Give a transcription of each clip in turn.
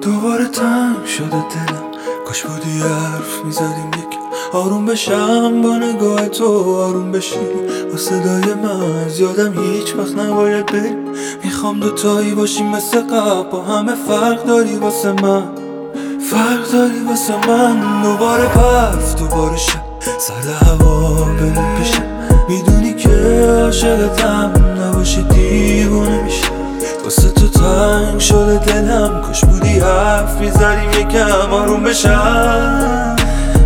دوباره تنگ شده دلم، کاش بودی حرف میزدیم یک آروم بشم با نگاه تو، آروم بشی با صدای من. یادم هیچ وقت نباید بریم، میخوام دوتایی باشیم مثل قبل، با همه فرق داری واسه من، فرق داری واسه من. دوباره برف، دوباره شب، سر هوا بریم پیشم، میدونی که عاشقتم، نباشی دیوونه میشم. واسه تو تنگ شده دلم، کاش بودی حرف میزدیم یکم آروم بشم.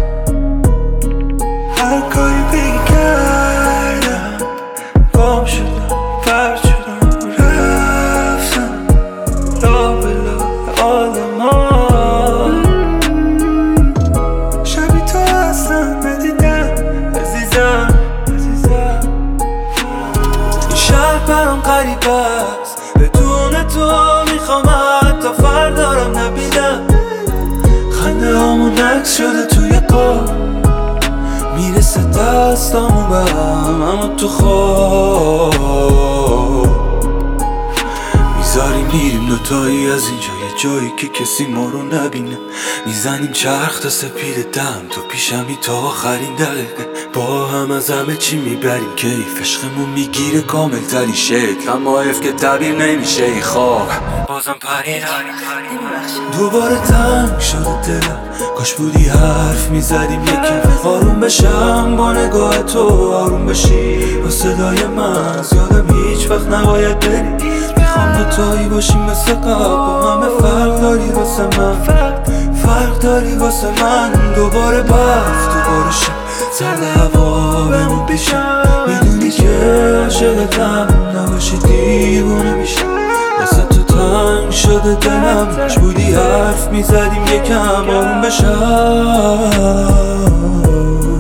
هر کاری بگردم گم شدم، پرد شدم، رفتم لا به لا آدمان. شبی تو اصلا ندیدم عزیزم. این شهر برام غریب است، بدون تو میخوام حتی فردارم نبینم. خنده هامون عکس شده توی پا، میرسه دستامون به هم، اما تو خواب میذاریم میریم دوتایی از اینجا، یه جایی که کسی ما رو نبینه. میزنیم چرخ تا سپید دم، تو پیشمی تا آخرین دقیقه. با هم از همه چی میبریم کیف، عشقمون میگیره کامل ترین شکل، اما حیف که تعبیر نمیشه این خواب. بازم پریدم، دوباره تنگ شده دلم، کاش بودی حرف میزدیم یکم آروم بشم با نگاه تو، آروم بشی با صدای من. یادم هیچ وقت نباید بریم، میخوام دوتایی باشیم مثل قبل، با همه فرق داری واسه من، فرق داری واسه من. دوباره برف، دوباره شب، سرد هوا بمون پیشم، میدونی که عاشقتم، نباشی دیوونه میشم. واسه تو تنگ شده دلم، کاش بودی حرف میزدیم یکم آروم بشم.